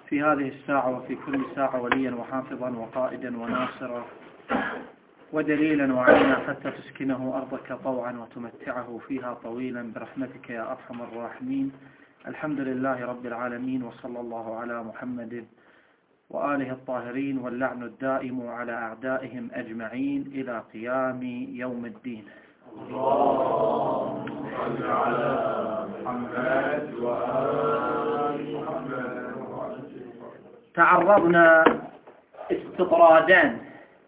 في هذه الساعة وفي كل ساعة وليا وحافظا وقائدا وناصرا ودليلا وعينا حتى تسكنه أرضك طوعا وتمتعه فيها طويلا برحمتك يا أرحم الراحمين. الحمد لله رب العالمين، وصلى الله على محمد وآله الطاهرين، واللعن الدائم على أعدائهم أجمعين إلى قيام يوم الدين. اللهم صل على محمد وآل محمد. تعرضنا استطرادا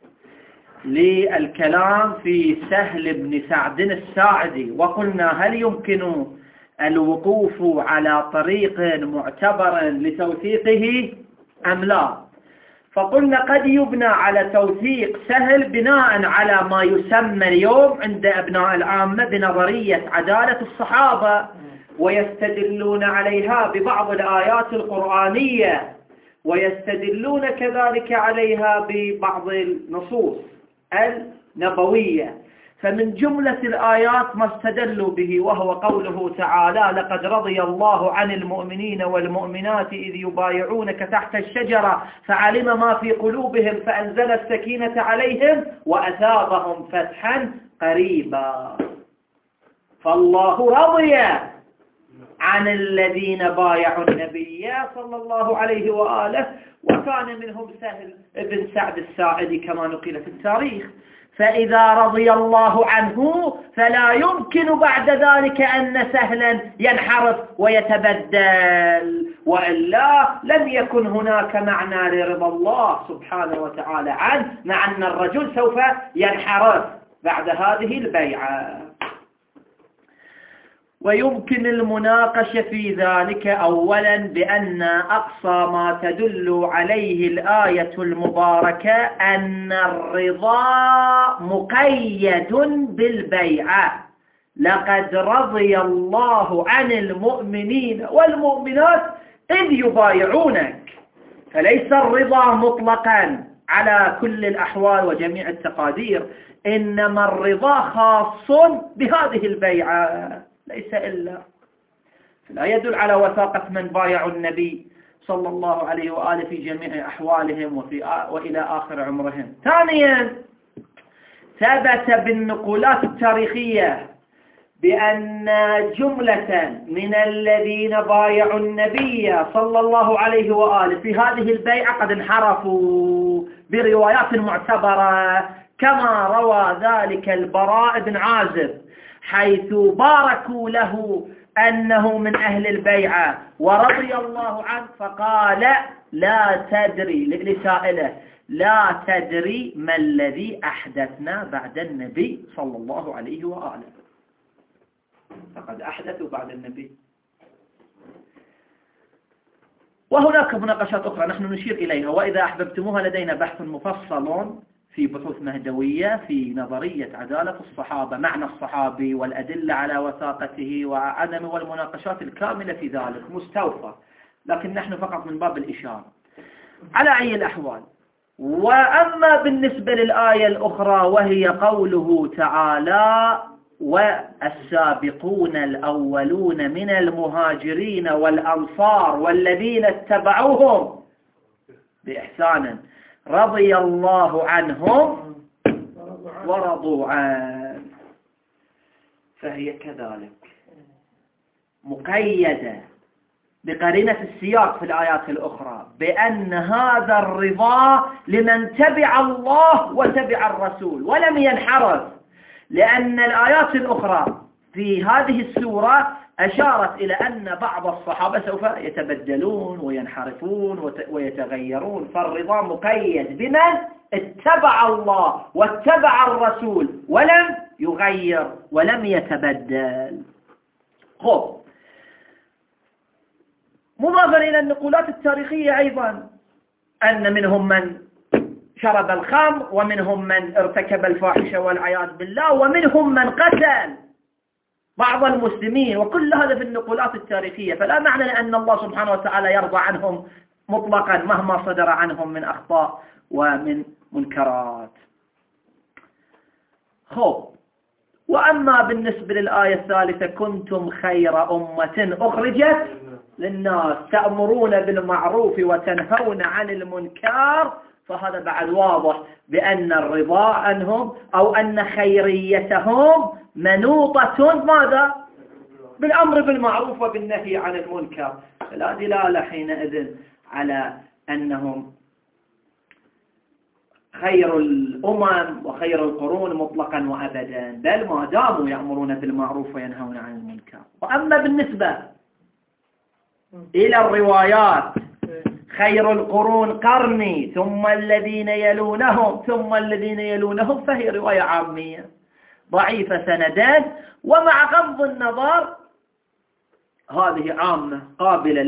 للكلام في سهل بن سعد الساعدي، وقلنا هل يمكن الوقوف على طريق معتبر لتوثيقه أم لا؟ فقلنا قد يبنى على توثيق سهل بناء على ما يسمى اليوم عند أبناء العامة بنظرية عدالة الصحابة، ويستدلون عليها ببعض الآيات القرآنية، ويستدلون كذلك عليها ببعض النصوص النبوية. فمن جملة الآيات ما استدلوا به وهو قوله تعالى: لقد رضي الله عن المؤمنين والمؤمنات إذ يبايعونك تحت الشجرة فعلم ما في قلوبهم فأنزل السكينة عليهم وأثابهم فتحا قريبا. فالله رضي عن الذين بايعوا النبي صلى الله عليه وآله، وكان منهم سهل بن سعد الساعدي كما نقل في التاريخ. فإذا رضي الله عنه فلا يمكن بعد ذلك أن سهلا ينحرف ويتبدل، وإلا لم يكن هناك معنى لرضا الله سبحانه وتعالى عنه، مع أن الرجل سوف ينحرف بعد هذه البيعة. ويمكن المناقشة في ذلك أولا بأن أقصى ما تدل عليه الآية المباركة أن الرضا مقيد بالبيعة. لقد رضي الله عن المؤمنين والمؤمنات إذ يبايعونك، فليس الرضا مطلقا على كل الأحوال وجميع التقادير، إنما الرضا خاص بهذه البيعة ليس إلا. لا يدل على وثاقة من بايعوا النبي صلى الله عليه وآله في جميع أحوالهم وإلى آخر عمرهم. ثانيا، ثبت بالنقولات التاريخية بأن جملة من الذين بايعوا النبي صلى الله عليه وآله في هذه البيعة قد انحرفوا بروايات معتبرة، كما روى ذلك البراء بن عازب، حيث باركوا له أنه من أهل البيعة ورضي الله عنه، فقال: لا تدري لسائله لا تدري ما الذي أحدثنا بعد النبي صلى الله عليه وآله. فقد أحدثوا بعد النبي. وهناك مناقشات أخرى نحن نشير إليها، وإذا أحببتموها لدينا بحث مفصل في بحوث مهدوية في نظرية عدالة الصحابة، معنى الصحابي والأدلة على وثاقته وعدم، والمناقشات الكاملة في ذلك مستوفى، لكن نحن فقط من باب الإشارة. على أي الأحوال، وأما بالنسبة للآية الأخرى وهي قوله تعالى: والسابقون الأولون من المهاجرين والأنصار والذين اتبعوهم بإحسان رضي الله عنهم ورضوا عنه، فهي كذلك مقيدة بقرينة السياق في الآيات الأخرى بأن هذا الرضا لمن تبع الله وتبع الرسول ولم ينحرف، لأن الآيات الأخرى في هذه السورة أشارت إلى أن بعض الصحابة سوف يتبدلون وينحرفون ويتغيرون، فالرضا مقيد بمن اتبع الله واتبع الرسول ولم يغير ولم يتبدل. خب، مضافا إلى النقولات التاريخية أيضا أن منهم من شرب الخمر، ومنهم من ارتكب الفاحشة والعياذ بالله، ومنهم من قتل بعض المسلمين، وكل هذا في النقولات التاريخية. فلا معنى لأن الله سبحانه وتعالى يرضى عنهم مطلقا مهما صدر عنهم من أخطاء ومن منكرات. خب، وأما بالنسبة للآية الثالثة: كنتم خير أمة أخرجت للناس تأمرون بالمعروف وتنهون عن المنكر، فهذا بعد واضح بأن الرضا عنهم أو أن خيريتهم منوطة ماذا؟ بالأمر بالمعروف وبالنهي عن المنكر. فلا دلالة حينئذ على أنهم خير الأمم وخير القرون مطلقا وأبدا، بل ما داموا يأمرون بالمعروف وينهون عن المنكر. وأما بالنسبة إلى الروايات خير القرون قرني ثم الذين يلونهم ثم الذين يلونهم، فهي رواية عامية ضعيفة سندان، ومع غض النظر هذه عامة قابلة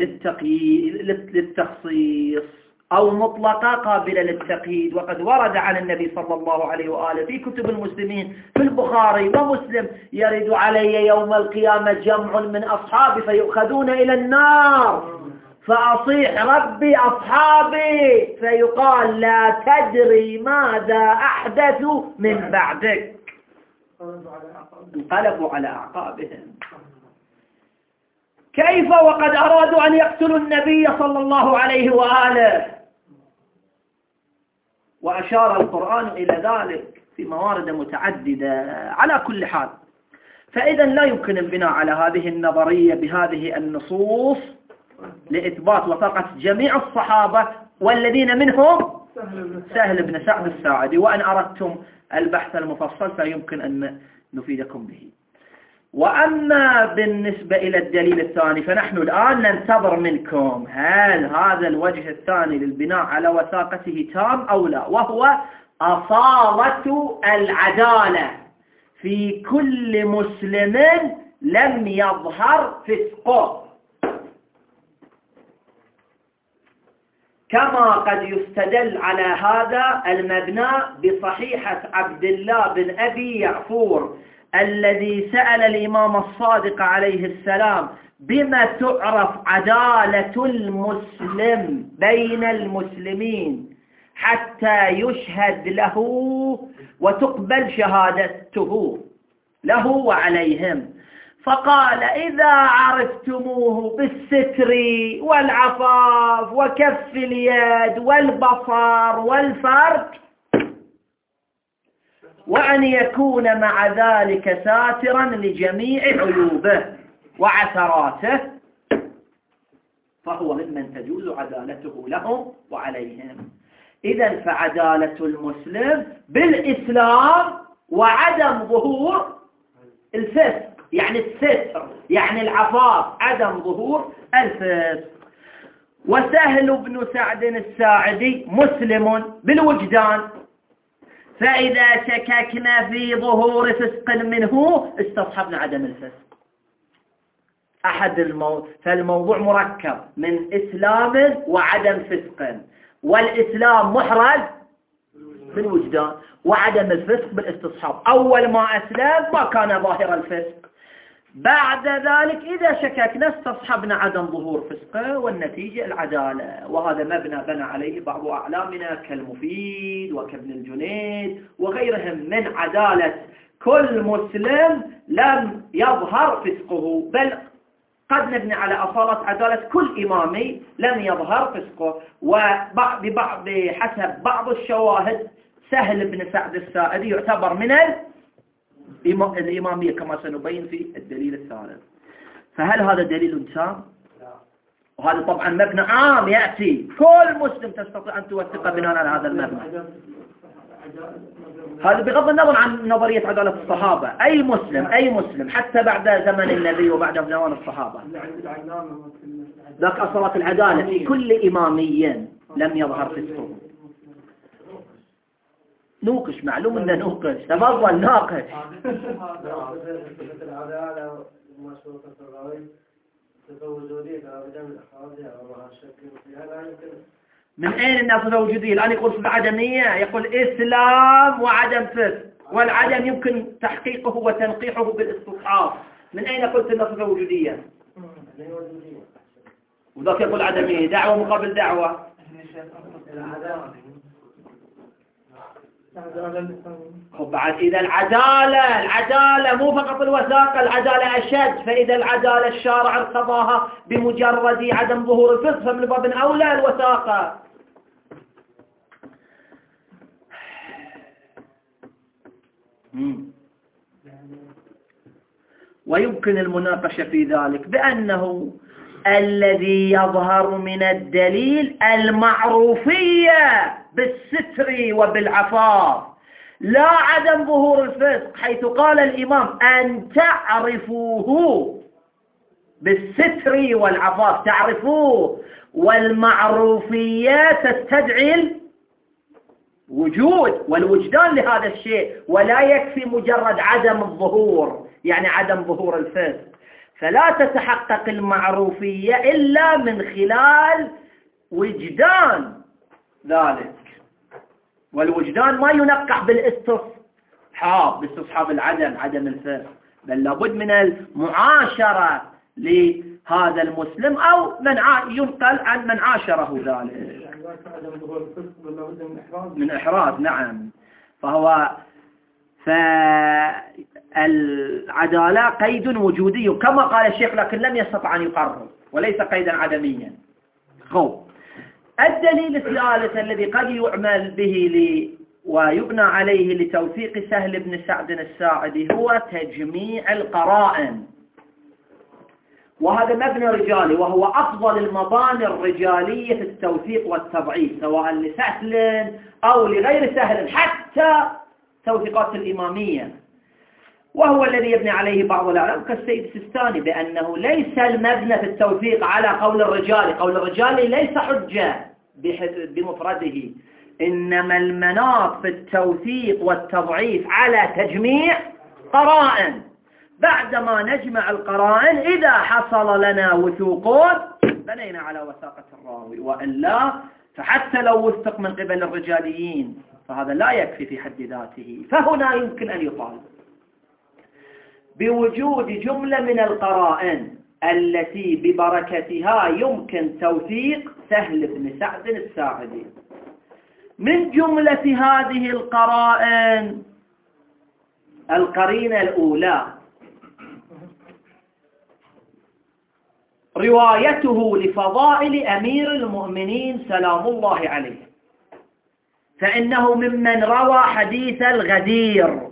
للتخصيص أو مطلقة قابلة للتقييد. وقد ورد عن النبي صلى الله عليه وآله في كتب المسلمين في البخاري ومسلم: يرد علي يوم القيامة جمع من أصحابي فيؤخذون إلى النار فأصيح ربي أصحابي، فيقال لا تدري ماذا أحدثوا من بعدك، انقلبوا على أعقابهم. كيف وقد أرادوا أن يقتلوا النبي صلى الله عليه وآله؟ وأشار القرآن إلى ذلك في موارد متعددة. على كل حال، فإذا لا يمكن البناء على هذه النظرية بهذه النصوص لإثبات وثاقة جميع الصحابة والذين منهم سهل بن سعد الساعدي. وأن أردتم البحث المفصل فيمكن أن نفيدكم به. وأما بالنسبة إلى الدليل الثاني، فنحن الآن ننتظر منكم هل هذا الوجه الثاني للبناء على وثاقته تام أو لا، وهو أصالة العدالة في كل مسلم لم يظهر فسقه، كما قد يستدل على هذا المبنى بصحيحة عبد الله بن أبي يعفور الذي سأل الإمام الصادق عليه السلام: بما تعرف عدالة المسلم بين المسلمين حتى يشهد له وتقبل شهادته له وعليهم؟ فقال: إذا عرفتموه بالستر والعفاف وكف اليد والبصر والفرج، وأن يكون مع ذلك ساترا لجميع عيوبه وعثراته، فهو ممن تجوز عدالته لهم وعليهم. إذن فعدالة المسلم بالإسلام وعدم ظهور الفسق، يعني الستر، يعني العفاف، عدم ظهور الفسق. وسهل بن سعد الساعدي مسلم بالوجدان، فإذا شككنا في ظهور فسق منه استصحبنا عدم الفسق. فالموضوع مركب من إسلام وعدم فسق، والإسلام محرز بالوجدان وعدم الفسق بالاستصحاب. أول ما أسلم ما كان ظاهر الفسق، بعد ذلك إذا شككنا استصحبنا عدم ظهور فسقه، والنتيجة العدالة. وهذا مبنى بنى عليه بعض أعلامنا كالمفيد وكابن الجنيد وغيرهم من عدالة كل مسلم لم يظهر فسقه، بل قد نبني على أصالة عدالة كل إمامي لم يظهر فسقه. وبحسب بعض الشواهد سهل بن سعد الساعدي يعتبر من الإمامية كما سنبين في الدليل الثالث. فهل هذا دليل تام؟ وهذا طبعا مبنى عام يأتي كل مسلم تستطيع أن توثق بناء على هذا المبنى. هذا بغض النظر عن نظرية عدالة الصحابة، أي مسلم حتى بعد زمن النبي وبعد زمان الصحابة، ذاك أصالة العدالة في كل إمامي لم يظهر فسقه. نوقش، معلوم أنه نوقش، تفضل ناقش. من أين الناس الوجودية؟ الآن يقول في العدمية، يقول إسلام وعدم فسق، والعدم يمكن تحقيقه وتنقيحه بالاستصحاب. من أين قلت الناس الوجودية؟ وذاك يقول عدمية، دعوة مقابل دعوة. بعد إذا العدالة مو فقط الوثاقة، العدالة أشد، فإذا العدالة الشارع ارتضاها بمجرد عدم ظهور الفسق فمن باب أولى الوثاقة. ويمكن المناقشة في ذلك بأنه الذي يظهر من الدليل المعروفية بالستر وبالعفاف، لا عدم ظهور الفسق، حيث قال الإمام أن تعرفوه بالستر والعفاف، تعرفوه، والمعروفية تستدعي الوجود والوجدان لهذا الشيء، ولا يكفي مجرد عدم الظهور، يعني عدم ظهور الفسق، فلا تتحقق المعروفية إلا من خلال وجدان ذلك، والوجدان ما ينقح باستصحاب العدم، عدم الفسق، بل لابد من المعاشرة لهذا المسلم أو ينقل عن من عاشره ذلك من إحراز. نعم، فالعدالة قيد وجودي كما قال الشيخ، لكن لم يستطع أن يقرر، وليس قيدا عدميا. الدليل الثالث الذي قد يعمل به ويبنى عليه لتوثيق سهل بن سعد الساعدي هو تجميع القرائن، وهذا مبنى رجالي، وهو أفضل المباني الرجالية في التوثيق والتضعيف، سواء لسهل أو لغير سهل، حتى توثيقات الإمامية، وهو الذي يبني عليه بعض العلماء كالسيد السيستاني بأنه ليس المبنى في التوثيق على قول الرجال، قول الرجال ليس حجة بمفرده، إنما المناط في التوثيق والتضعيف على تجميع قرائن. بعدما نجمع القرائن إذا حصل لنا وثوق بنينا على وثاقة الراوي، وإلا فحتى لو وثق من قبل الرجاليين فهذا لا يكفي في حد ذاته. فهنا يمكن أن يقال بوجود جملة من القرائن التي ببركتها يمكن توثيق سهل بن سعد الساعدي. من جملة هذه القرائن القرينة الأولى روايته لفضائل أمير المؤمنين سلام الله عليه، فإنه ممن روى حديث الغدير،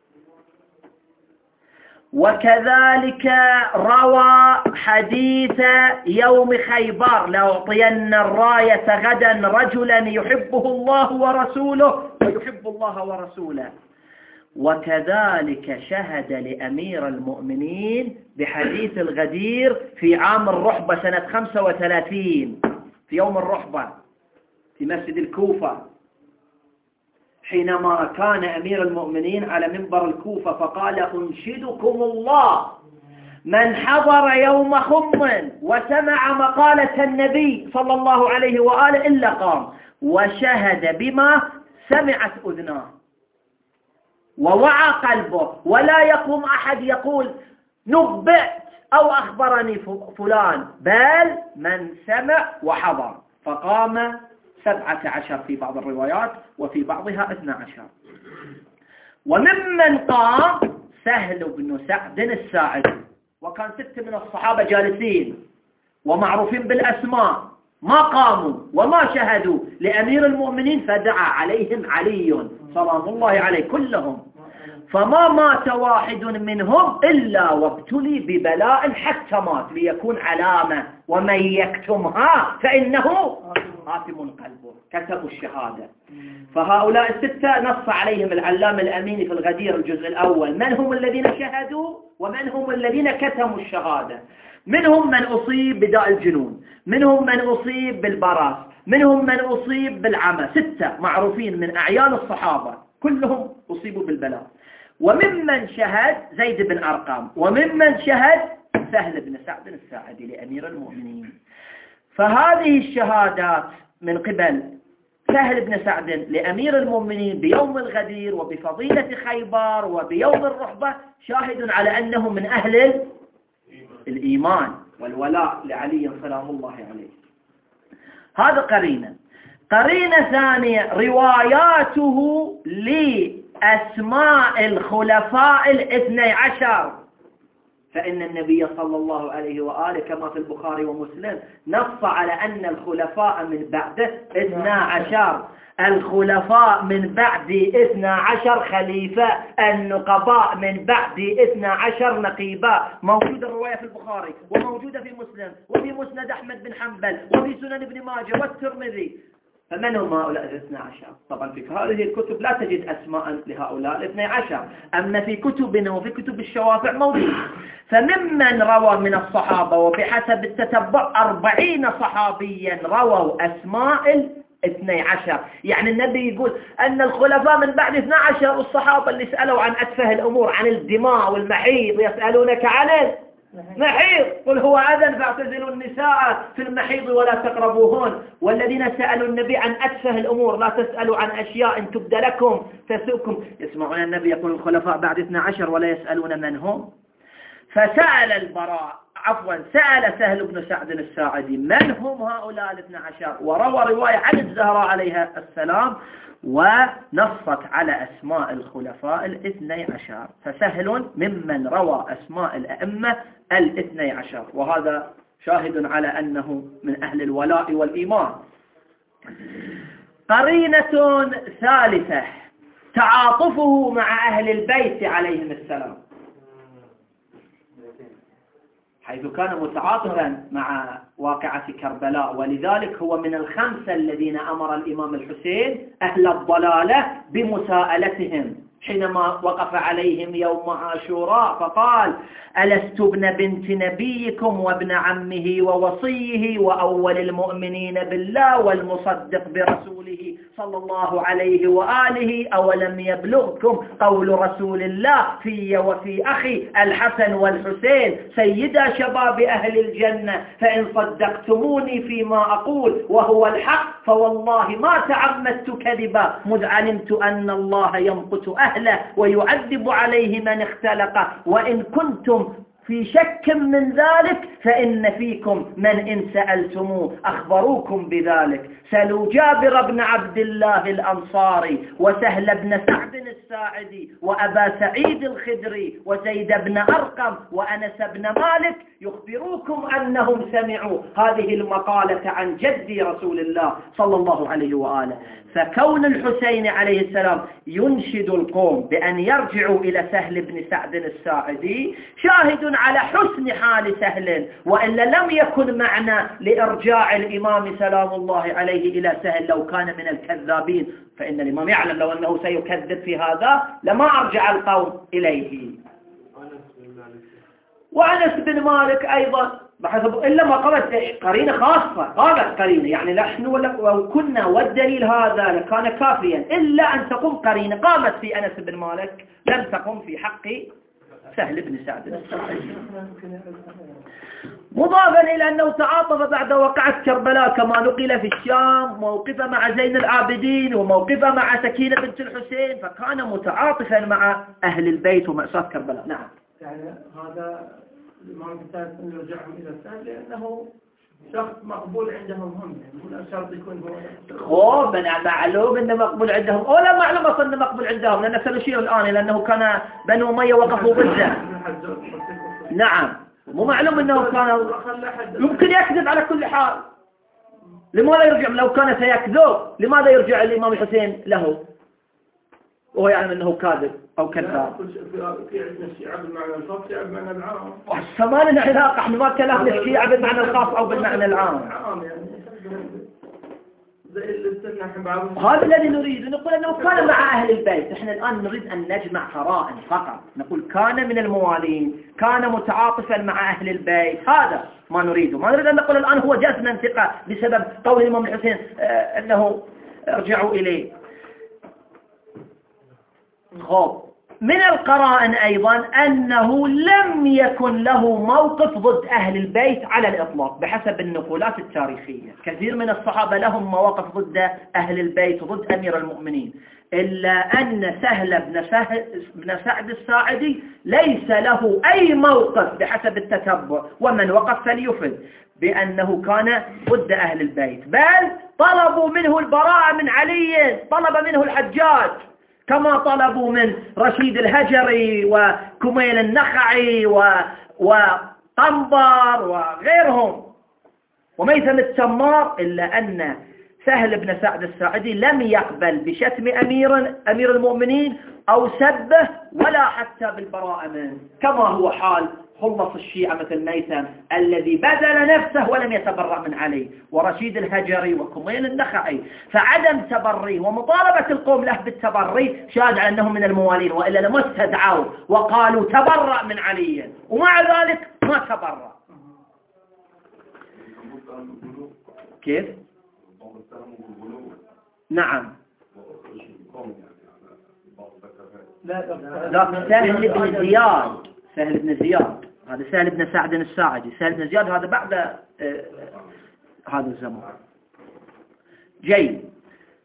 وكذلك روى حديث يوم خيبر لأعطين الراية غدا رجلا يحبه الله ورسوله ويحب الله ورسوله، وكذلك شهد لأمير المؤمنين بحديث الغدير في عام الرحبة سنة 35 في يوم الرحبة في مسجد الكوفة، حينما كان أمير المؤمنين على منبر الكوفة فقال أنشدكم الله من حضر يوم خم وسمع مقالة النبي صلى الله عليه وآله إلا قام وشهد بما سمعت أذناه ووعى قلبه، ولا يقوم أحد يقول نبأت أو أخبرني فلان، بل من سمع وحضر، فقام 17 في بعض الروايات وفي بعضها 12. وممن قام سهل بن سعد الساعدي، وكان 6 من الصحابة جالسين ومعروفين بالأسماء ما قاموا وما شهدوا لأمير المؤمنين، فدعا عليهم علي سلام الله عليه كلهم، فما مات واحد منهم إلا وابتلي ببلاء حتى مات، ليكون علامة، ومن يكتمها فإنه آثم قلبه، كتبوا الشهادة. فهؤلاء 6 نص عليهم العلامة الأميني في الغدير الجزء الأول من هم الذين شهدوا ومن هم الذين كتموا الشهادة. منهم من أصيب بداء الجنون، منهم من أصيب بالبراس، منهم من أصيب بالعمى، 6 معروفين من أعيان الصحابة كلهم أصيبوا بالبلاء. وممن شهد زيد بن أرقام، وممن شهد سهل بن سعد الساعدي لأمير المؤمنين. فهذه الشهادات من قبل سهل بن سعد لأمير المؤمنين بيوم الغدير وبفضيلة خيبر وبيوم الرحبة شاهد على أنه من أهل الإيمان والولاء لعلي سلام الله عليه. هذا قرينة. قرينة ثانية رواياته لأسماء الخلفاء 12، فإن النبي صلى الله عليه وآله كما في البخاري ومسلم نص على أن الخلفاء من بعده 12، الخلفاء من بعد 12 خليفة، النقباء من بعد 12 نقيباء. موجودة الرواية في البخاري وموجودة في مسلم وفي مسند أحمد بن حنبل وفي سنن ابن ماجه والترمذي. فمن هم هؤلاء 12؟ طبعا في هذه الكتب لا تجد أسماء لهؤلاء 12، أما في كتبنا وفي كتب الشوافع موجود. فممن روى من الصحابة وبحسب التتبع 40 صحابيا رووا أسماء 12. يعني النبي يقول أن الخلفاء من بعد 12، والصحابة اللي سألوا عن أتفه الأمور عن الدماء والمحيض يسألونك عن محيض قل هو أذى فاعتزلوا النساء في المحيض ولا تقربوهن. والذين سألوا النبي عن أتفه الأمور لا تسألوا عن أشياء إن تبد لكم تسؤكم. يسمعون النبي يقول الخلفاء بعد 12 ولا يسألون من هم. فسأل سأل سهل بن سعد الساعدي من هم هؤلاء 12، وروى رواية عن الزهراء عليها السلام ونصت على أسماء الخلفاء 12. فسهل ممن روى أسماء الأئمة 12، وهذا شاهد على أنه من أهل الولاء والإيمان. قرينة ثالثة تعاطفه مع أهل البيت عليهم السلام، حيث كان متعاطفا مع واقعة كربلاء، ولذلك هو من ال5 الذين أمر الإمام الحسين أهل الضلالة بمساءلتهم حينما وقف عليهم يوم عاشوراء فقال: ألست ابن بنت نبيكم وابن عمه ووصيه وأول المؤمنين بالله والمصدق برسوله صلى الله عليه وآله، أولم يبلغكم قول رسول الله في وفي أخي الحسن والحسين سيدا شباب أهل الجنة، فإن صدقتموني فيما أقول وهو الحق فوالله ما تعمدت كذبا مذ علمت أن الله يمقت أهله ويعذب عليه من اختلق، وإن كنتم في شك من ذلك فإن فيكم من إن سألتموه أخبروكم بذلك. سألوا جابر بن عبد الله الأنصاري وسهل بن سعد الساعدي وأبا سعيد الخدري وزيد بن أرقم وأنس بن مالك يخبروكم أنهم سمعوا هذه المقالة عن جد رسول الله صلى الله عليه وآله. فكون الحسين عليه السلام ينشد القوم بأن يرجعوا إلى سهل بن سعد الساعدي شاهد على حسن حال سهل، وإلا لم يكن معنى لإرجاع الإمام سلام الله عليه إلى سهل لو كان من الكذابين، فإن الإمام يعلم لو أنه سيكذب في هذا لما أرجع القوم إليه. وأنس بن مالك أيضا بحسب إلا ما قامت قرينة خاصة، قامت قرينة يعني نحن لو كنا والدليل هذا لكان كافيا، إلا أن تقوم قرينة قامت في أنس بن مالك لم تقم في حق سهل بن سعد الساعدي. مضافا إلى أنه تعاطف بعد وقعة كربلاء كما نقل في الشام، موقفه مع زين العابدين وموقفه مع سكينة بنت الحسين، فكان متعاطفا مع أهل البيت ومأساة كربلاء. نعم، يعني هذا الإمام الثالث أن يرجعهم إلى السهل لأنه شخص مقبول عندهم هم، يعني لا شرط يكون هو معلوم أنه مقبول عندهم، أو لا معلوم أصلا أنه مقبول عندهم، لأنه سنشير الآن لأنه كان بنو أمية وقفوا ضده. نعم، مو معلوم أنه كان يمكن يكذب على كل حال. لماذا يرجع؟ لو كان سيكذب لماذا يرجع الإمام الحسين له وهو يعلم أنه كاذب أو كذاب؟ في عندنا الشيعة بالمعنى الخاص، الشيعة بالمعنى العام. ما لنا علاقة، احنا ما كلامنا الشيعة بالمعنى الخاص أو بالمعنى العام. هذا الذي نريد، نقول أنه كان مع أهل البيت. احنا الآن نريد أن نجمع قرائن فقط، نقول كان من الموالين، كان متعاطفا مع أهل البيت، هذا ما نريده. ما نريد أن نقول الآن هو جزما ثقة بسبب قول الإمام الحسين أنه ارجعوا إليه. من القرائن أيضا أنه لم يكن له موقف ضد أهل البيت على الإطلاق بحسب النقولات التاريخية. كثير من الصحابة لهم مواقف ضد أهل البيت ضد أمير المؤمنين، إلا أن سهل بن سعد الساعدي ليس له أي موقف بحسب التتبع، ومن وقف فليفد. بأنه كان ضد أهل البيت، بل طلبوا منه البراءة من علي، طلب منه الحجاج كما طلبوا من رشيد الهجري وكميل النخعي وقنبر وغيرهم وميثم التمار، إلا أن سهل بن سعد الساعدي لم يقبل بشتم أمير المؤمنين أو سبه ولا حتى بالبراءة منه، كما هو حال خلص الشيعة مثل ميثم الذي بذل نفسه ولم يتبرأ من علي، ورشيد الهجري وكميل النخعي. فعدم تبريه ومطالبة القوم له بالتبري شاهد على أنهم من الموالين، وإلا لما استدعوا وقالوا تبرأ من علي، ومع ذلك ما تبرأ. كيف؟ نعم. لا، سهل بن زياد هذا سهل بن سعد الساعدي، سهل بن زياد هذا بعد هذا الزمان. جيد.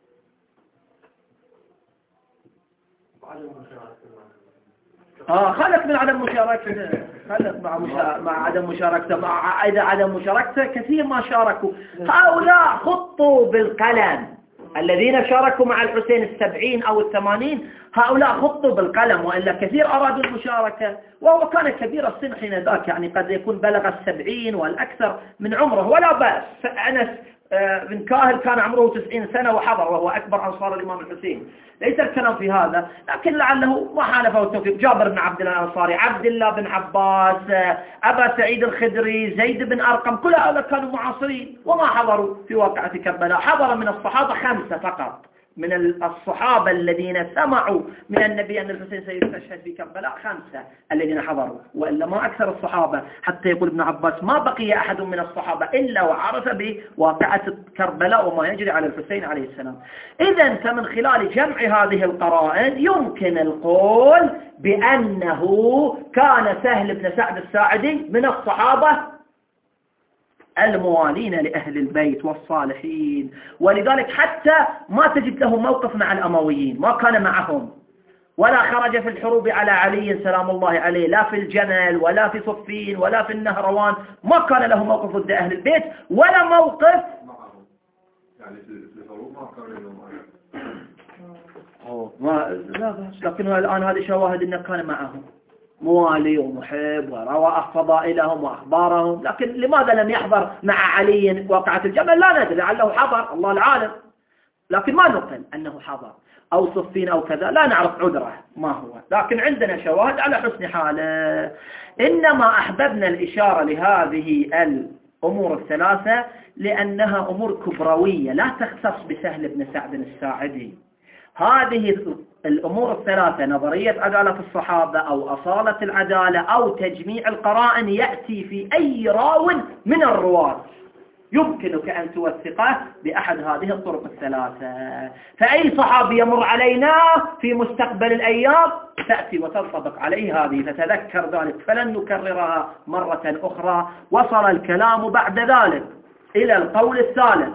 خلت من عدم مشاركته، خلت مع عدم مشاركته، مع عدم مشاركته كثير ما شاركوا. هؤلاء خطوا بالقلم، الذين شاركوا مع الحسين 70 أو 80 هؤلاء خطوا بالقلم، وإلا كثير أرادوا المشاركة، وهو كان كبير السن حين ذاك، يعني قد يكون بلغ 70 والأكثر من عمره ولا بأس. أنس بن كاهل كان عمره 90 سنة وحضر، وهو أكبر أنصار الإمام الحسين، ليس الكلام في هذا، لكن لعله ما حالفه التوفيق. جابر بن عبد الله الأنصاري، عبد الله بن عباس، أبا سعيد الخدري، زيد بن أرقم، كل هؤلاء كانوا معاصرين وما حضروا في واقعة كربلاء. حضر من الصحابة 5 فقط، من الصحابة الذين سمعوا من النبي أن الحسين سيستشهد في كربلاء 5 الذين حضروا، وإلا ما أكثر الصحابة. حتى يقول ابن عباس ما بقي أحد من الصحابة إلا وعرف بواقعة كربلاء وما يجري على الحسين عليه السلام. إذن فمن خلال جمع هذه القرائن يمكن القول بأنه كان سهل بن سعد الساعدي من الصحابة الموالين لأهل البيت والصالحين، ولذلك حتى ما تجد له موقف مع الأمويين، ما كان معهم ولا خرج في الحروب على علي سلام الله عليه، لا في الجمل ولا في صفين ولا في النهروان، ما كان له موقف ضد أهل البيت ولا موقف معهم، يعني في الحروب ما كان له لا، لكن الآن هذه شواهد أنه كان معهم موالي ومحب وروى فضائلهم وأخبارهم، لكن لماذا لم يحضر مع علي وقعة الجمل لا ندري، لعله حضر الله العالم، لكن ما نقل أنه حضر، أو صفين أو كذا لا نعرف عذره ما هو، لكن عندنا شواهد على حسن حاله. إنما أحببنا الإشارة لهذه الأمور الثلاثة لأنها أمور كبروية لا تختص بسهل بن سعد الساعدي. هذه الأمور الثلاثة، نظرية عدالة الصحابة أو أصالة العدالة أو تجميع القرائن، يأتي في أي راو من الرواة يمكنك أن توثقه بأحد هذه الطرق الثلاثة. فأي صحابي يمر علينا في مستقبل الأيام تأتي وتنطبق عليه هذه، فتذكر ذلك فلن نكررها مرة أخرى. وصل الكلام بعد ذلك إلى القول الثالث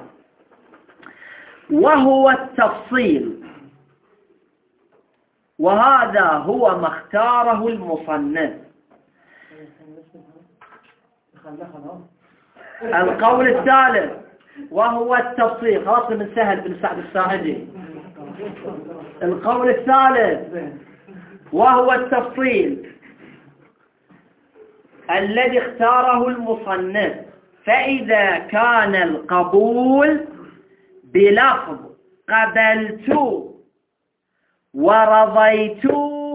وهو التفصيل، وهذا هو ما اختاره المصنف. القول الثالث وهو التفصيل، خاصة من سهل بن سعد الساعدي. القول الثالث وهو التفصيل الذي اختاره المصنف، فإذا كان القبول بلفظ قبلت ورضيت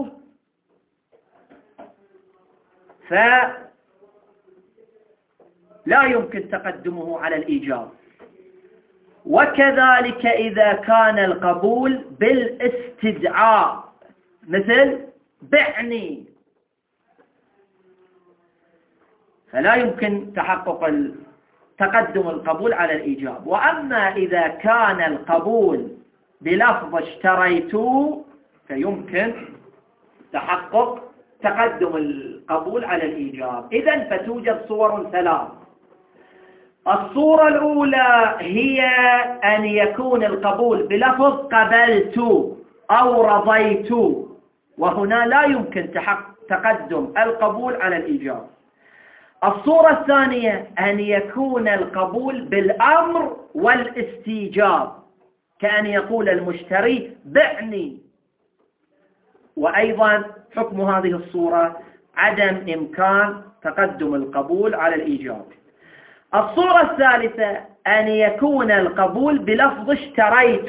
فلا يمكن تقدمه على الإيجاب، وكذلك إذا كان القبول بالاستدعاء مثل بعني فلا يمكن تحقق تقدم القبول على الإيجاب. وأما إذا كان القبول بلفظ اشتريت فيمكن تحقق تقدم القبول على الإيجاب. إذن فتوجد صور 3. الصورة الأولى هي أن يكون القبول بلفظ قبلت أو رضيت، وهنا لا يمكن تقدم القبول على الإيجاب. الصورة الثانية أن يكون القبول بالأمر والاستيجاب، كأن يقول المشتري بعني. وأيضا حكم هذه الصورة عدم إمكان تقدم القبول على الإيجاب. الصورة الثالثة أن يكون القبول بلفظ اشتريت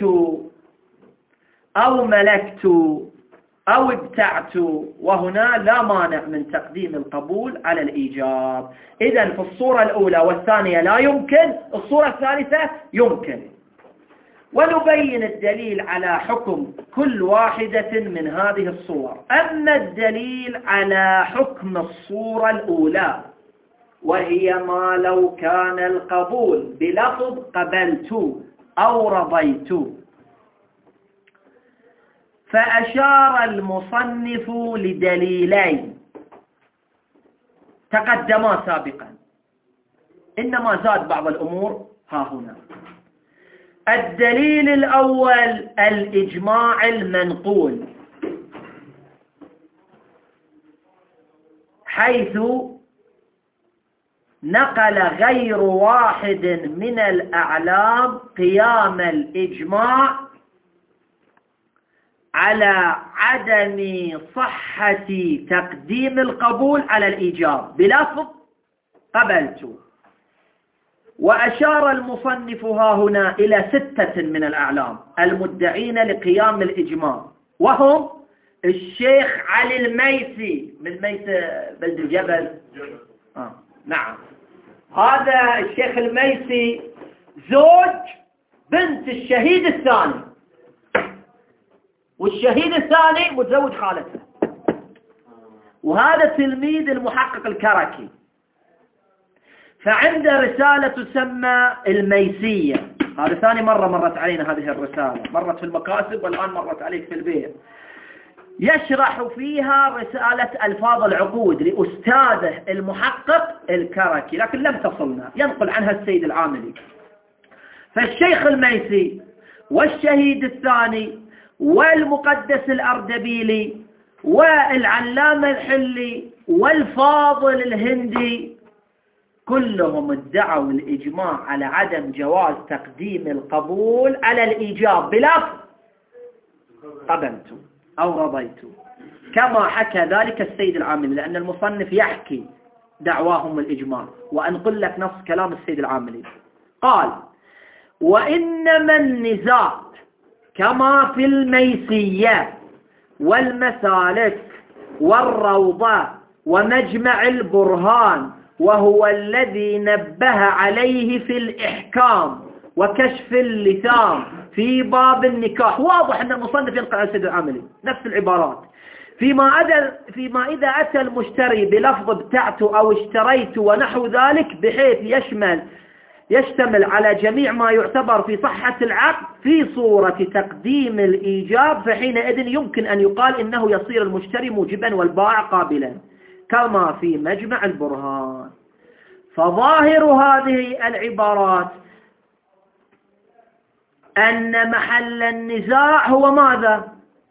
أو ملكت أو ابتعت، وهنا لا مانع من تقديم القبول على الإيجاب. إذن في الصورة الأولى والثانية لا يمكن، الصورة الثالثة يمكن. ونبين الدليل على حكم كل واحدة من هذه الصور. أما الدليل على حكم الصورة الأولى وهي ما لو كان القبول بلفظ قبلت أو رضيت، فأشار المصنف لدليلين تقدما سابقا، إنما زاد بعض الأمور ها هنا. الدليل الأول الإجماع المنقول، حيث نقل غير واحد من الأعلام قيام الإجماع على عدم صحة تقديم القبول على الإيجاب بلفظ قبلت. وأشار المصنف ها هنا إلى 6 من الأعلام المدعين لقيام الإجماع، وهم الشيخ علي الميسي من ميسي بلد الجبل. نعم، هذا الشيخ الميسي زوج بنت الشهيد الثاني، والشهيد الثاني متزوج خالته، وهذا تلميذ المحقق الكركي. فعنده رسالة تسمى الميسية، هذا ثاني مرة مرت علينا هذه الرسالة، مرت في المكاسب والآن مرت عليك في البيت. يشرح فيها رسالة ألفاظ العقود لأستاذه المحقق الكركي، لكن لم تصلنا، ينقل عنها السيد العاملي. فالشيخ الميسي والشهيد الثاني والمقدس الأردبيلي والعلامة الحلي والفاضل الهندي كلهم ادعوا الإجماع على عدم جواز تقديم القبول على الإيجاب بلفظ قبلت أو رضيت، كما حكى ذلك السيد العاملي، لأن المصنف يحكي دعواهم الإجماع. وأنقل لك نص كلام السيد العاملي، قال: وإنما النزاع كما في الميسية والمسالك والروضة ومجمع البرهان، وهو الذي نبه عليه في الإحكام وكشف اللثام في باب النكاح. واضح أن المصنف ينقل على السيد العاملي نفس العبارات. فيما إذا أتى المشتري بلفظ ابتعت أو اشتريت ونحو ذلك، بحيث يشتمل على جميع ما يعتبر في صحة العقد في صورة تقديم الإيجاب، فحينئذ يمكن أن يقال إنه يصير المشتري موجبا والبائع قابلا، كما في مجمع البرهان. فظاهر هذه العبارات أن محل النزاع هو ماذا؟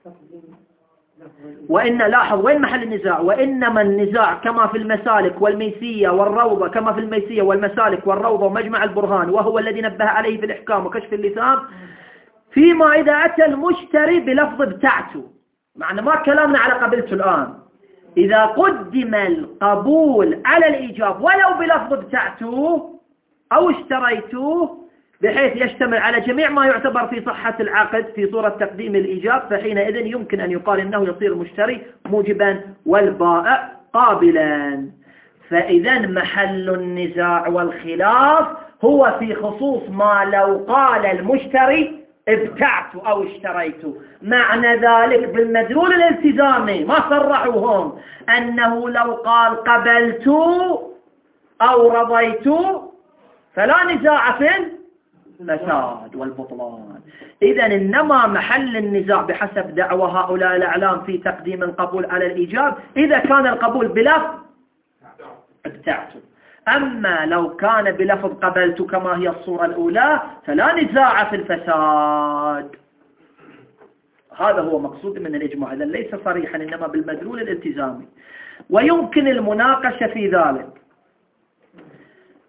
لاحظ وين محل النزاع؟ وإنما النزاع كما في المسالك والميسية والروضة، كما في الميسية والمسالك والروضة ومجمع البرهان، وهو الذي نبه عليه في الإحكام وكشف اللثام، فيما إذا أتى المشتري بلفظ ابتعت. معنى ما كلامنا على قبلت الآن، إذا قدم القبول على الإيجاب ولو بلفظ ابتعته أو اشتريته، بحيث يشتمل على جميع ما يعتبر في صحة العقد في صورة تقديم الإيجاب، فحينئذ يمكن أن يقال إنه يصير المشتري موجبا والبائع قابلا. فإذا محل النزاع والخلاف هو في خصوص ما لو قال المشتري ابتعت أو اشتريت. معنى ذلك بالمدلول الالتزامي ما صرحوا هم أنه لو قال قبلت أو رضيت فلا نزاع في الفساد والبطلان. إذن إنما محل النزاع بحسب دعوى هؤلاء الأعلام في تقديم القبول على الإيجاب إذا كان القبول بلفظ ابتعت. أما لو كان بلفظ قبلت كما هي الصورة الأولى فلا نزاع في الفساد. هذا هو مقصود من الإجماع، إذن ليس صريحا إنما بالمدلول الالتزامي. ويمكن المناقشة في ذلك،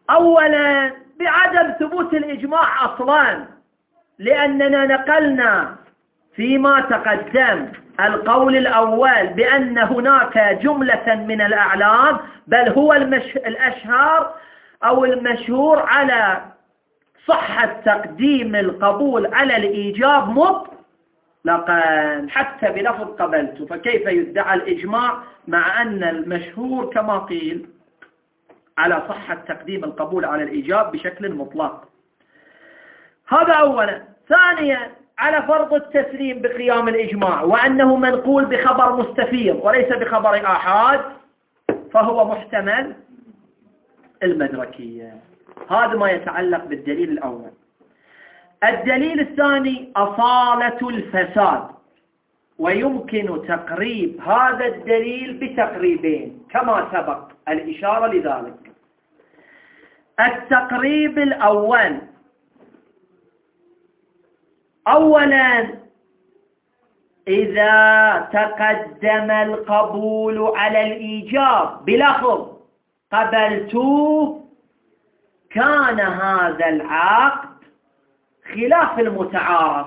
أولا بعدم ثبوت الإجماع أصلا، لأننا نقلنا فيما تقدم القول الأول بأن هناك جملة من الأعلام، بل هو الأشهر أو المشهور على صحة تقديم القبول على الإيجاب مطلقا حتى بلفظ قبلت، فكيف يدعى الإجماع مع أن المشهور كما قيل على صحة تقديم القبول على الإيجاب بشكل مطلق. هذا أولا. ثانيا على فرض التسليم بقيام الإجماع وأنه منقول بخبر مستفيض وليس بخبر آحاد، فهو محتمل المدركية. هذا ما يتعلق بالدليل الأول. الدليل الثاني أصالة الفساد، ويمكن تقريب هذا الدليل بتقريبين كما سبق الإشارة لذلك. التقريب الأول، أولا إذا تقدم القبول على الإيجاب بلفظ قبلت كان هذا العقد خلاف المتعارف.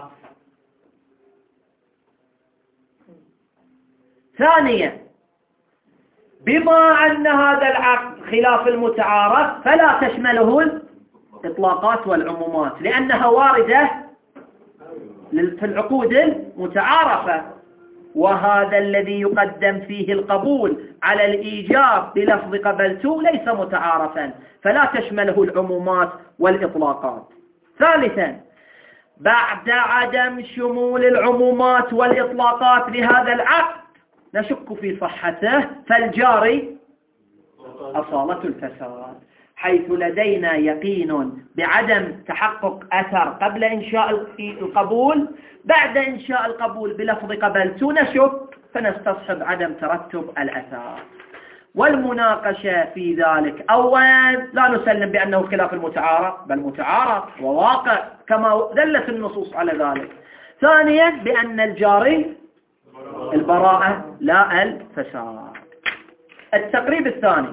ثانيا بما أن هذا العقد خلاف المتعارف فلا تشمله الإطلاقات والعمومات لأنها واردة في العقود المتعارفة، وهذا الذي يقدم فيه القبول على الإيجاب بلفظ قبلت ليس متعارفا فلا تشمله العمومات والإطلاقات. ثالثا بعد عدم شمول العمومات والإطلاقات لهذا العقد نشك في صحته، فالجاري أصالة الفساد، حيث لدينا يقين بعدم تحقق أثر قبل إنشاء القبول. بعد إنشاء القبول بلفظ قبلت نشك فنستصحب عدم ترتب الأثر. والمناقشة في ذلك أولا لا نسلم بأنه خلاف المتعارف، بل متعارف وواقع كما دلت النصوص على ذلك. ثانيا بأن الجاري البراءة لا الفساد. التقريب الثاني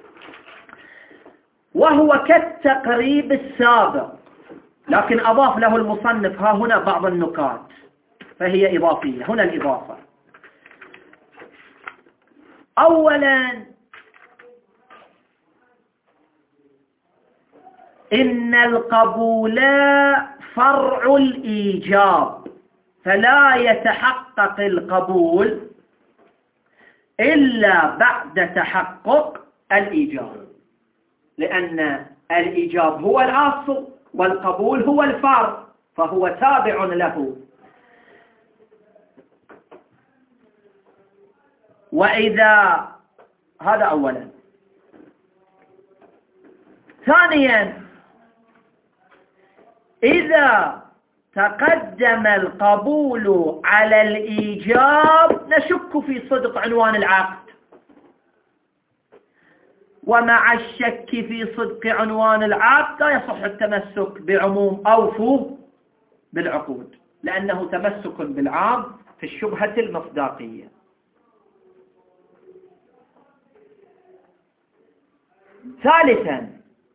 وهو كالتقريب السابق، لكن أضاف له المصنف ها هنا بعض النكات فهي إضافية. هنا الإضافة أولا إن القبول فرع الإيجاب، فلا يتحقق القبول إلا بعد تحقق الإيجاب، لأن الإيجاب هو الأصل والقبول هو الفرع، فهو تابع له. وإذا هذا أولا. ثانيا إذا تقدم القبول على الإيجاب نشك في صدق عنوان العقد، ومع الشك في صدق عنوان العقد لا يصح التمسك بعموم أوفوا بالعقود، لأنه تمسك بالعام في الشبهة المصداقية. ثالثا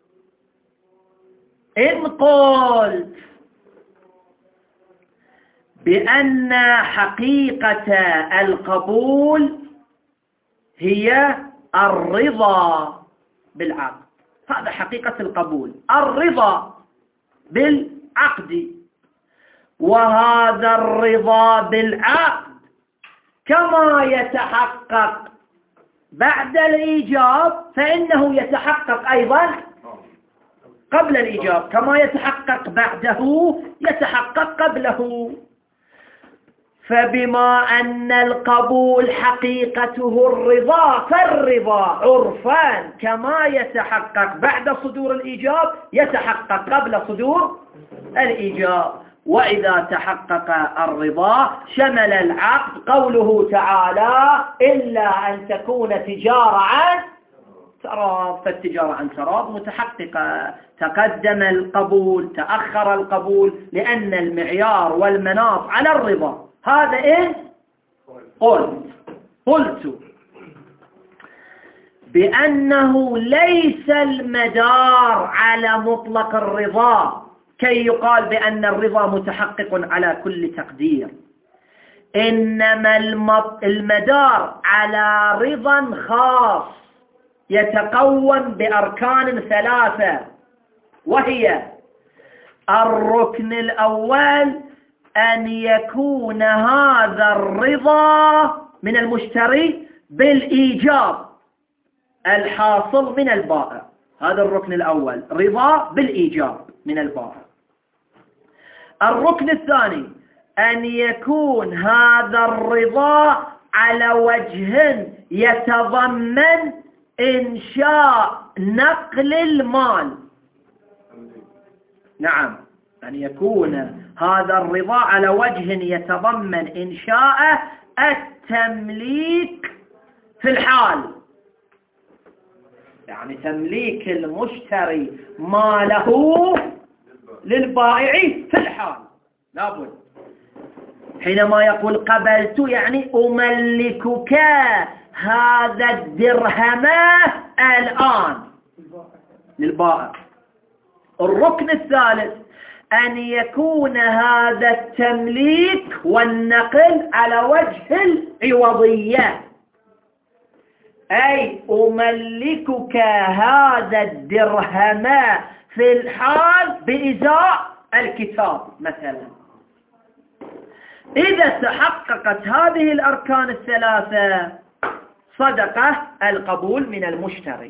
إن قلت بأن حقيقة القبول هي الرضا بالعقد، هذا حقيقة القبول، الرضا بالعقد، وهذا الرضا بالعقد كما يتحقق بعد الإيجاب فإنه يتحقق أيضا قبل الإيجاب، كما يتحقق بعده يتحقق قبله. فبما أن القبول حقيقته الرضا، فالرضا عرفان كما يتحقق بعد صدور الإيجاب يتحقق قبل صدور الإيجاب. وإذا تحقق الرضا شمل العقد قوله تعالى إلا أن تكون تجارة عن تراب، فالتجارة عن تراب متحققة. تقدم القبول تأخر القبول لأن المعيار والمناط على الرضا. هذا إيه قلت بأنه ليس المدار على مطلق الرضا كي يقال بأن الرضا متحقق على كل تقدير، إنما المدار على رضا خاص يتقوم بأركان ثلاثة، وهي الركن الأول أن يكون هذا الرضا من المشتري بالإيجاب الحاصل من البائع. هذا الركن الأول، رضا بالإيجاب من البائع. الركن الثاني أن يكون هذا الرضا على وجه يتضمن إنشاء نقل المال. نعم، أن يكون هذا الرضا على وجه يتضمن إنشاء التمليك في الحال، يعني تمليك المشتري ماله للبائع في الحال. لابد حينما يقول قبلت يعني أملكك هذا الدرهم الآن للبائع. الركن الثالث أن يكون هذا التمليك والنقل على وجه العوضية، أي أملكك هذا الدرهم في الحال بإزاء الكتاب مثلا. إذا تحققت هذه الأركان الثلاثة صدق القبول من المشتري.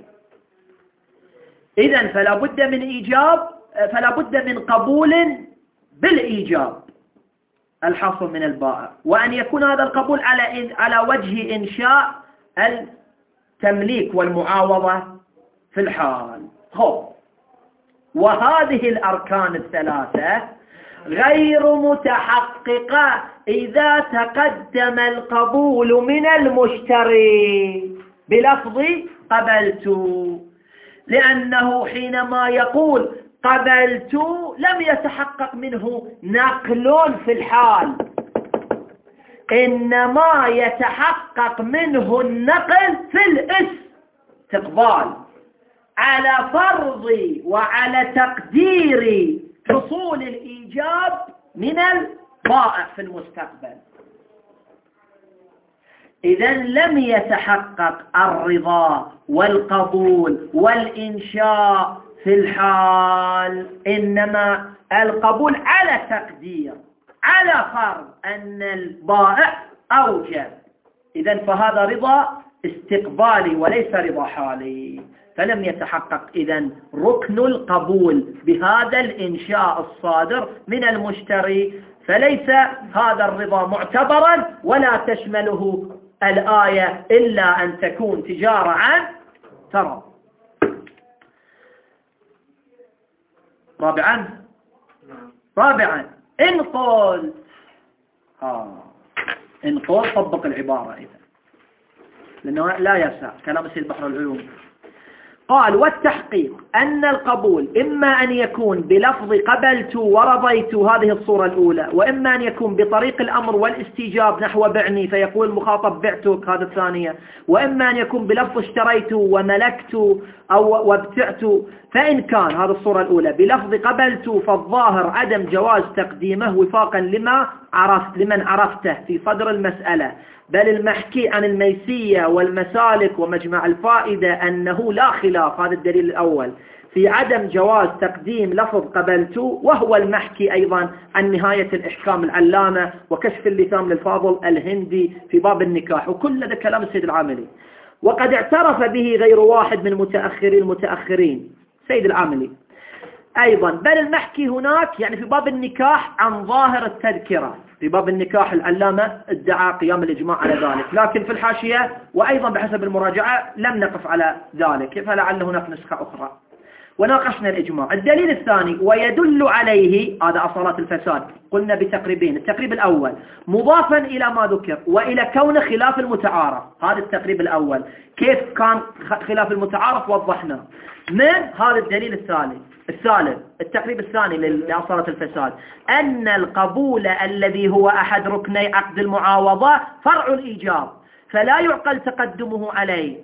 إذن فلا بد من إيجاب، فلا بد من قبول بالإيجاب الحاصل من البائع، وأن يكون هذا القبول على وجه إنشاء التمليك والمعاوضة في الحال. وهذه الأركان الثلاثة غير متحققة إذا تقدم القبول من المشتري بلفظ قبلت، لأنه حينما يقول قبلت لم يتحقق منه نقل في الحال، إنما يتحقق منه النقل في الاستقبال على فرض وعلى تقدير حصول الإيجاب من البائع في المستقبل. إذن لم يتحقق الرضا والقبول والإنشاء في الحال، إنما القبول على تقدير على فرض أن البائع أوجب. إذن فهذا رضا استقبالي وليس رضا حالي، فلم يتحقق إذن ركن القبول بهذا الإنشاء الصادر من المشتري، فليس هذا الرضا معتبرا ولا تشمله الآية إلا أن تكون تجارة عن ترى. رابعا إن قلت طبق العبارة إذا، لأنه لا يسع كلام سيد بحر العلوم. قال والتحقيق أن القبول إما أن يكون بلفظ قبلت ورضيت، هذه الصورة الأولى، وإما أن يكون بطريق الأمر والاستيجاب نحو بعني فيقول المخاطب بعتك، هذا الثانية، وإما أن يكون بلفظ اشتريت وملكت أو وابتعت. فإن كان هذه الصورة الأولى بلفظ قبلت فالظاهر عدم جواز تقديمه وفاقا لمن عرفته في صدر المسألة، بل المحكي عن الميسية والمسالك ومجمع الفائدة أنه لا خلاف، هذا الدليل الأول، في عدم جواز تقديم لفظ قبلت، وهو المحكي أيضا عن نهاية الإحكام العلامة وكشف اللثام للفاضل الهندي في باب النكاح، وكل هذا كلام السيد العاملي. وقد اعترف به غير واحد من المتأخرين سيد العاملي أيضا، بل المحكي هناك يعني في باب النكاح عن ظاهر التذكرة، في باب النكاح العلامة ادعى قيام الإجماع على ذلك، لكن في الحاشية وأيضا بحسب المراجعة لم نقف على ذلك، فلعل هناك نسخة أخرى. وناقشنا الإجماع. الدليل الثاني ويدل عليه، هذا أصالات الفساد، قلنا بتقريبين. التقريب الأول مضافا إلى ما ذكر وإلى كون خلاف المتعارف، هذا التقريب الأول، كيف كان خلاف المتعارف وضحنا من هذا الدليل الثالث التقريب الثاني لأصالة الفساد، أن القبول الذي هو أحد ركني عقد المعاوضة فرع الإيجاب، فلا يعقل تقدمه عليه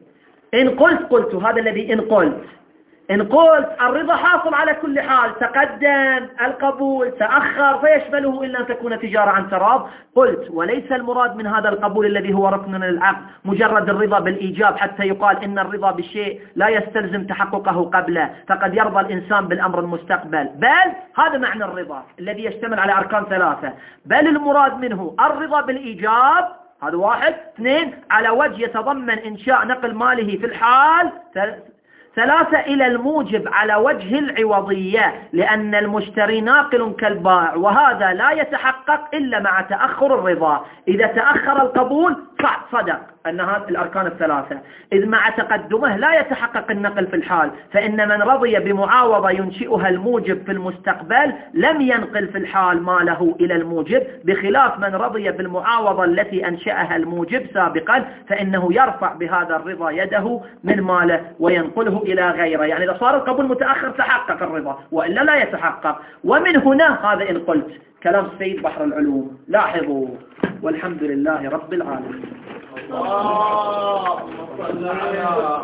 إن قلت هذا الذي إن قلت الرضا حاصل على كل حال، تقدم القبول تأخر، فيشمله إلا أن تكون تجارة عن تراض. قلت وليس المراد من هذا القبول الذي هو ركن من العقد مجرد الرضا بالإيجاب، حتى يقال إن الرضا بالشيء لا يستلزم تحققه قبله، فقد يرضى الإنسان بالأمر المستقبل، بل هذا معنى الرضا الذي يشتمل على أركان 3. بل المراد منه الرضا بالإيجاب، هذا 1. 2 على وجه يتضمن إنشاء نقل ماله في الحال. 3 إلى الموجب على وجه العوضية، لأن المشتري ناقل كالبائع، وهذا لا يتحقق إلا مع تأخر الرضا. إذا تأخر القبول صدق أن هذه الأركان 3، إذ مع تقدمه لا يتحقق النقل في الحال، فإن من رضي بمعاوضة ينشئها الموجب في المستقبل لم ينقل في الحال ماله إلى الموجب، بخلاف من رضي بالمعاوضة التي أنشأها الموجب سابقا، فإنه يرفع بهذا الرضا يده من ماله وينقله إلى غيره. يعني إذا صار القبول متأخر تحقق الرضا، وإلا لا يتحقق. ومن هنا هذا إن قلت كلام السيد بحر العلوم. لاحظوا، والحمد لله رب العالمين.